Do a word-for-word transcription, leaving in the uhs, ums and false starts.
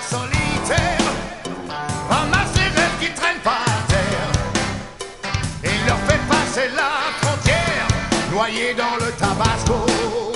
solitaire ramasse les rêves qui traînent par terre et leur fait passer la frontière, noyés dans le tabasco.